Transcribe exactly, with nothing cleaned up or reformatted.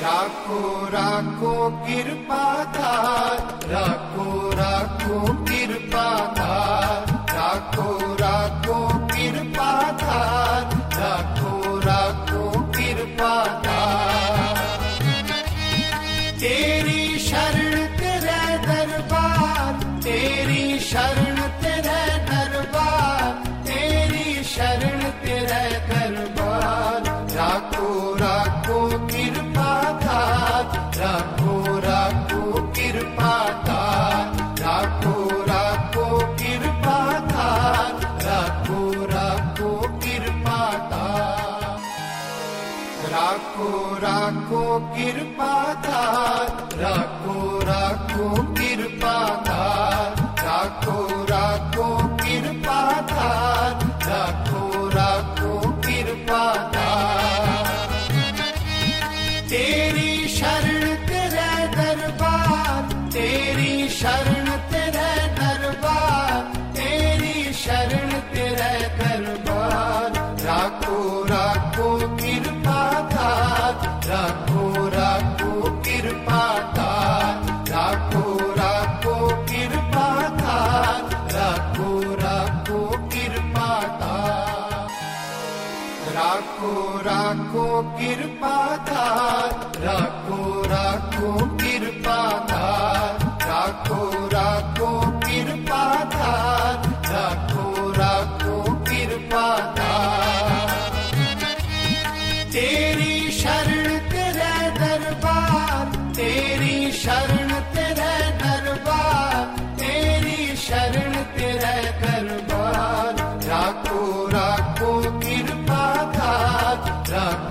राखो राखो कृपा धार, राखो राखो कृपा धार, राखो राखो कृपा धार, राखो राखो कृपा धार। तेरी शरण तेरे दरबार, तेरी शरण तेरे दरबार, तेरी शरण तेरे दरबार। राखो राखो कृपा धार, राखो राखो कृपा धार, राखो राखो कृपा धार, राखो राखो कृपा धार। राखो राखो कृपा धार, राखो राखो कृपा धार, राखो राखो कृपा धार, राखो राखो कृपा धार। तेरी शरण तेरे दरबार, तेरी शरण तेरे दरबार, तेरी शरण तेरे दरबार। राखो राखो कृपा धार, राखो राखो कृपा धार, राखो राखो कृपा धार, राखो राखो कृपा धार। राखो राखो कृपा धार, राखो राखो कृपा धार, राखो राखो कृपा धार, राखो राखो कृपा धार। तेरी शरण तेरे दरबार, तेरी शरण तेरे दरबार, तेरी शरण तेरे दरबार। राखो राखो कृपा धार, राखो